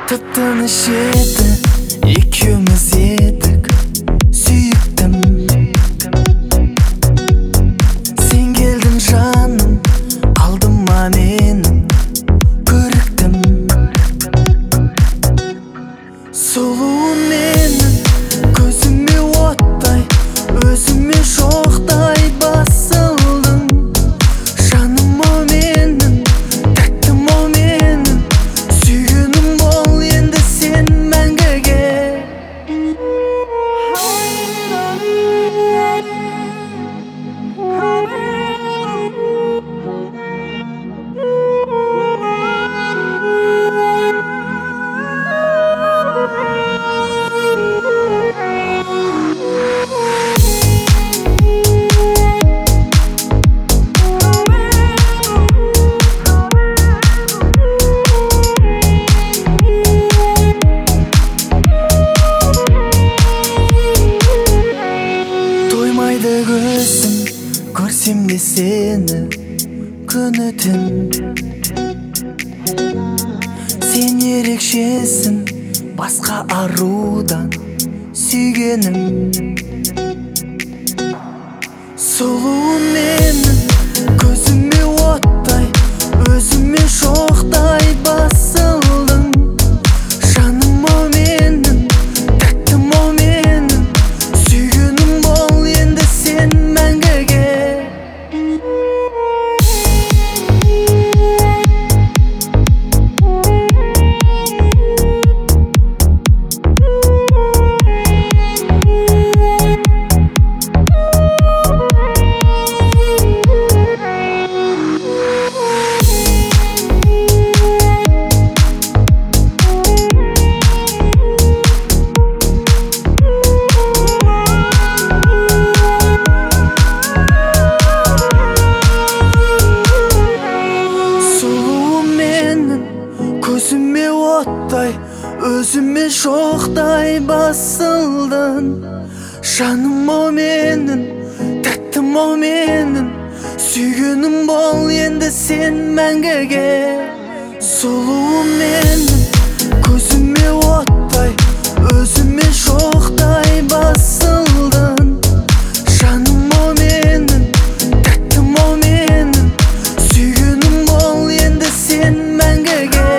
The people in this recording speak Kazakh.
Tıptınış edi, ikimiz yedik. Süyüktüm. Sen geldin canım, aldıma menim. Kırıktım. Soluğun menin, gözüme otтай, özüme şoqтай basıldım. Жаным о менің, тәттім о менің, сүйгенім бол енді сен мәңгіге. Тоймайды көзім, көрсем де сені күні түн. Сен ерекшесің, басқа арудан сүйгенім. Сұлуым менің, көзіме оттай, өзіме шоқтай басылдың. Жаным о менің, тәттім о менің, сүйгенім бол енді сен мәңгіге. Көзіме оттай, өзіме шоқтай басылдың. Жаным о менің, тәттім о менің, сүйгенім бол енді сен мәңгіге. Сұлуым менің, көзіме оттай, өзіме шоқтай басылдың. Жаным о менің, тәттім о менің, сүйгенім бол енді сен мәңгіге.